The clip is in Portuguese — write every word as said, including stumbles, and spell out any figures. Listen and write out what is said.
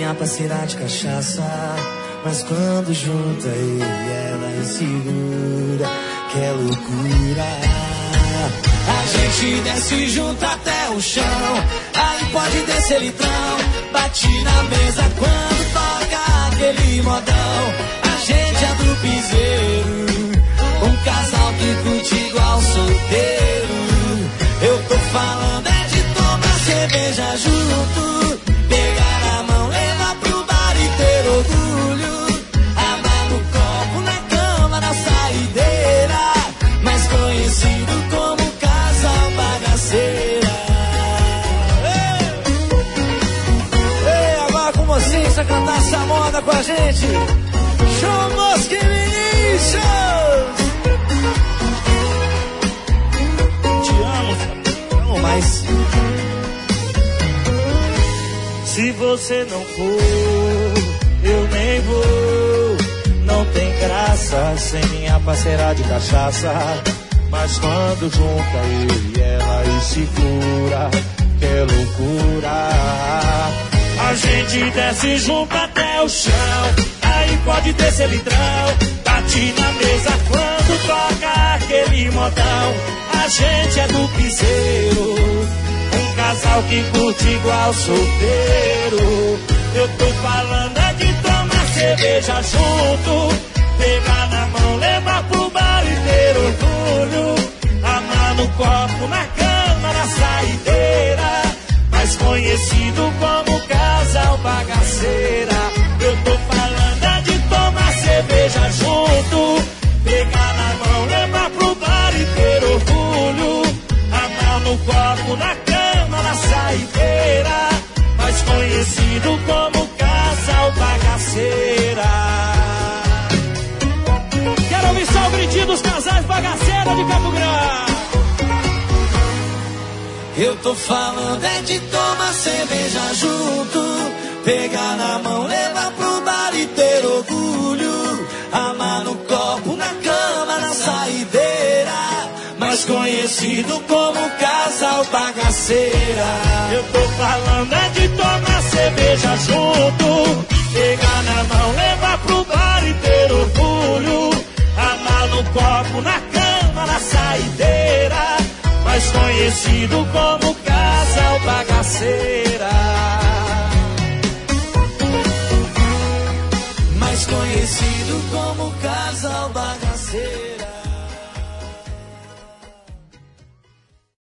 minha parceira de cachaça, mas quando junta eu e ela é segura, que é loucura. A gente desce junto até o chão, aí pode descer litrão, bate na mesa quando toca aquele modão. A gente é do piseiro, um casal que curte igual solteiro. Eu tô falando é de tomar cerveja junto, pegar na mão, levar pro bar e ter orgulho, amar no copo, na cama, na saideira, mais conhecido como casal bagaceira. Ei, Ei agora com você, você cantar essa moda com a gente. Show Mosque Vinícius! Te amo, amo mais. Se você não for, eu nem vou. Não tem graça sem minha parceira de cachaça, mas quando junta eu e ela e segura, que é loucura. A gente desce junto até o chão, aí pode descer litrão, bate na mesa quando toca aquele modão. A gente é do piseiro, um casal que curte igual solteiro. Eu tô falando é de tomar cerveja junto, pegar na mão, levar pro bar e ter orgulho, amar no copo, na cama, na saideira, mais conhecido como casal bagaceira. Eu tô falando é de tomar cerveja junto, pegar na mão, levar pro bar e ter orgulho, amar no copo, na cama, na saideira, mais conhecido como casal bagaceira. Quero ouvir só o gritinho dos casais bagaceira de Campo Grande. Eu tô falando é de tomar cerveja junto, pegar na mão, levar pro bar e ter orgulho, amar no copo, na cama, na saideira, mais conhecido como casal bagaceira. Eu tô falando é de tomar cerveja junto, pegar na mão, levar pro bar e ter orgulho, amar no copo, na cama, na saideira, mais conhecido como casal bagaceira. Mais conhecido como casal bagaceira.